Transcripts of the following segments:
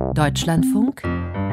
Deutschlandfunk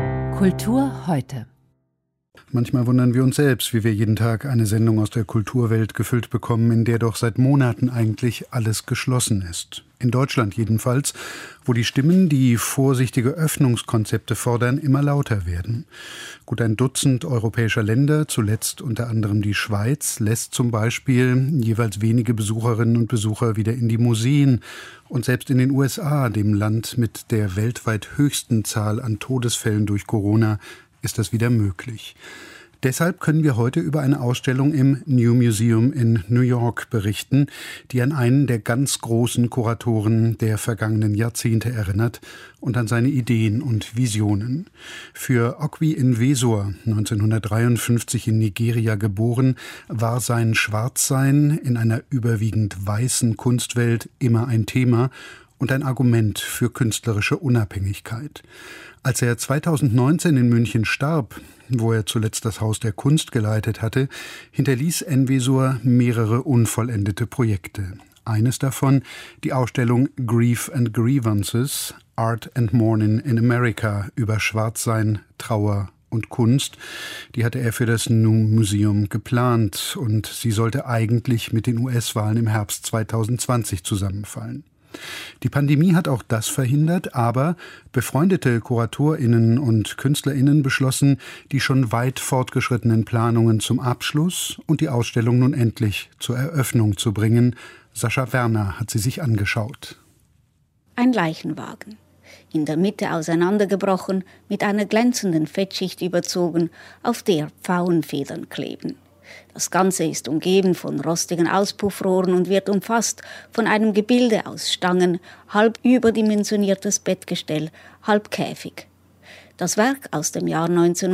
Kultur heute. Manchmal wundern wir uns selbst, wie wir jeden Tag eine Sendung aus der Kulturwelt gefüllt bekommen, in der doch seit Monaten eigentlich alles geschlossen ist. In Deutschland jedenfalls, wo die Stimmen, die vorsichtige Öffnungskonzepte fordern, immer lauter werden. Gut ein Dutzend europäischer Länder, zuletzt unter anderem die Schweiz, lässt zum Beispiel jeweils wenige Besucherinnen und Besucher wieder in die Museen. Und selbst in den USA, dem Land mit der weltweit höchsten Zahl an Todesfällen durch Corona, ist das wieder möglich. Deshalb können wir heute über eine Ausstellung im New Museum in New York berichten, die an einen der ganz großen Kuratoren der vergangenen Jahrzehnte erinnert und an seine Ideen und Visionen. Für Okwy Nwesor, 1953 in Nigeria geboren, war sein Schwarzsein in einer überwiegend weißen Kunstwelt immer ein Thema und ein Argument für künstlerische Unabhängigkeit. Als er 2019 in München starb, wo er zuletzt das Haus der Kunst geleitet hatte, hinterließ Nwesor mehrere unvollendete Projekte. Eines davon die Ausstellung Grief and Grievances, Art and Mourning in America über Schwarzsein, Trauer und Kunst. Die hatte er für das New Museum geplant und sie sollte eigentlich mit den US-Wahlen im Herbst 2020 zusammenfallen. Die Pandemie hat auch das verhindert, aber befreundete KuratorInnen und KünstlerInnen beschlossen, die schon weit fortgeschrittenen Planungen zum Abschluss und die Ausstellung nun endlich zur Eröffnung zu bringen. Sascha Werner hat sie sich angeschaut. Ein Leichenwagen. In der Mitte auseinandergebrochen, mit einer glänzenden Fettschicht überzogen, auf der Pfauenfedern kleben. Das Ganze ist umgeben von rostigen Auspuffrohren und wird umfasst von einem Gebilde aus Stangen, halb überdimensioniertes Bettgestell, halb Käfig. Das Werk aus dem Jahr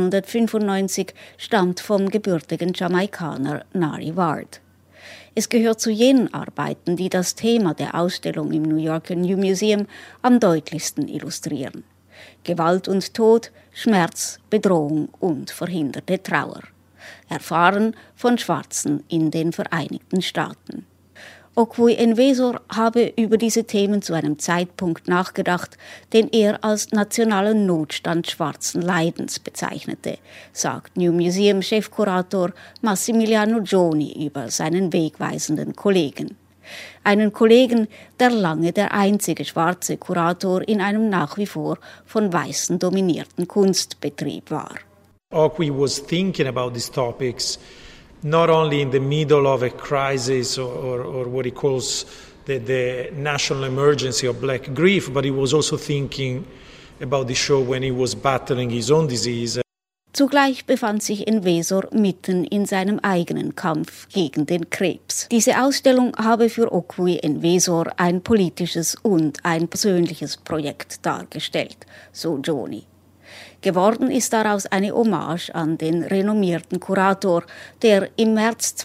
1995 stammt vom gebürtigen Jamaikaner Nari Ward. Es gehört zu jenen Arbeiten, die das Thema der Ausstellung im New Yorker New Museum am deutlichsten illustrieren. Gewalt und Tod, Schmerz, Bedrohung und verhinderte Trauer. Erfahren von Schwarzen in den Vereinigten Staaten. Okwy Nwesor habe über diese Themen zu einem Zeitpunkt nachgedacht, den er als nationalen Notstand schwarzen Leidens bezeichnete, sagt New Museum-Chefkurator Massimiliano Gioni über seinen wegweisenden Kollegen. Einen Kollegen, der lange der einzige schwarze Kurator in einem nach wie vor von Weißen dominierten Kunstbetrieb war. Okwy was thinking about these topics not only in the middle of a crisis or what he calls the national emergency of black grief, but he was also thinking about the show when he was battling his own disease. Zugleich befand sich Nwesor mitten in seinem eigenen Kampf gegen den Krebs. Diese Ausstellung habe für Okwy Nwesor ein politisches und ein persönliches Projekt dargestellt, so Gioni. Geworden ist daraus eine Hommage an den renommierten Kurator, der im März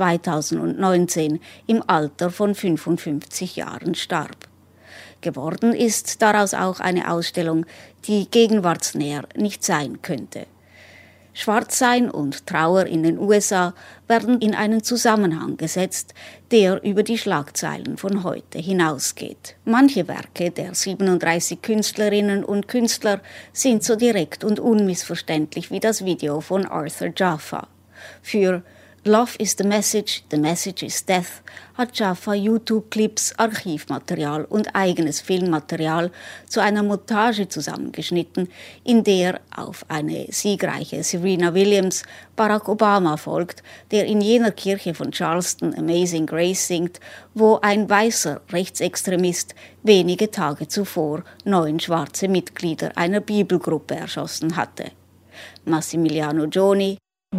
2019 im Alter von 55 Jahren starb. Geworden ist daraus auch eine Ausstellung, die gegenwartsnäher nicht sein könnte. Schwarzsein und Trauer in den USA werden in einen Zusammenhang gesetzt, der über die Schlagzeilen von heute hinausgeht. Manche Werke der 37 Künstlerinnen und Künstler sind so direkt und unmissverständlich wie das Video von Arthur Jafa. Für Love is the message is death hat Jafa YouTube-Clips, Archivmaterial und eigenes Filmmaterial zu einer Montage zusammengeschnitten, in der auf eine siegreiche Serena Williams Barack Obama folgt, der in jener Kirche von Charleston Amazing Grace singt, wo ein weißer Rechtsextremist wenige Tage zuvor 9 schwarze Mitglieder einer Bibelgruppe erschossen hatte. Massimiliano Gioni.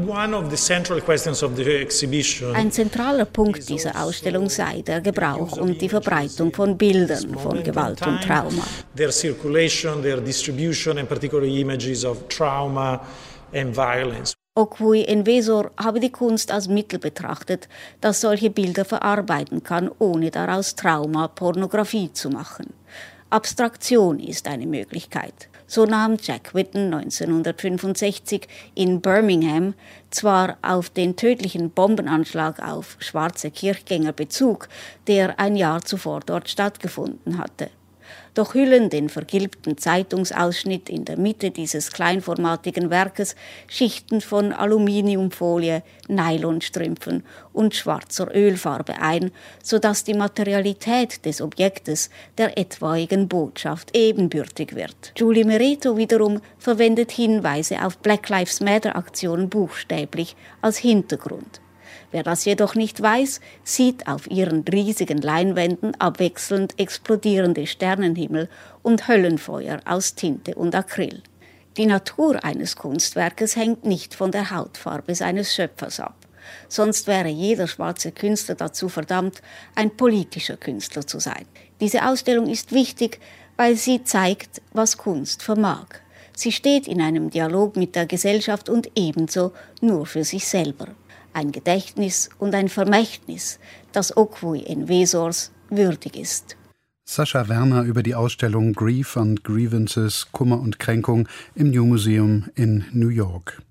Ein zentraler Punkt dieser Ausstellung sei der Gebrauch und die Verbreitung von Bildern von Gewalt und Trauma. Their circulation, their distribution and particularly images of trauma and violence. Okwy Nwesor habe die Kunst als Mittel betrachtet, das solche Bilder verarbeiten kann, ohne daraus Trauma, Pornografie zu machen. Abstraktion ist eine Möglichkeit. So nahm Jack Whitten 1965 in Birmingham zwar auf den tödlichen Bombenanschlag auf schwarze Kirchgänger Bezug, der ein Jahr zuvor dort stattgefunden hatte. doch hüllen den vergilbten Zeitungsausschnitt in der Mitte dieses kleinformatigen Werkes Schichten von Aluminiumfolie, Nylonstrümpfen und schwarzer Ölfarbe ein, sodass die Materialität des Objektes der etwaigen Botschaft ebenbürtig wird. Julie Mereto wiederum verwendet Hinweise auf Black Lives Matter Aktionen buchstäblich als Hintergrund. Wer das jedoch nicht weiß, sieht auf ihren riesigen Leinwänden abwechselnd explodierende Sternenhimmel und Höllenfeuer aus Tinte und Acryl. Die Natur eines Kunstwerkes hängt nicht von der Hautfarbe seines Schöpfers ab. Sonst wäre jeder schwarze Künstler dazu verdammt, ein politischer Künstler zu sein. Diese Ausstellung ist wichtig, weil sie zeigt, was Kunst vermag. Sie steht in einem Dialog mit der Gesellschaft und ebenso nur für sich selber. Ein Gedächtnis und ein Vermächtnis, das Okwui Enwezors würdig ist. Sascha Werner über die Ausstellung Grief and Grievances, Kummer und Kränkung im New Museum in New York.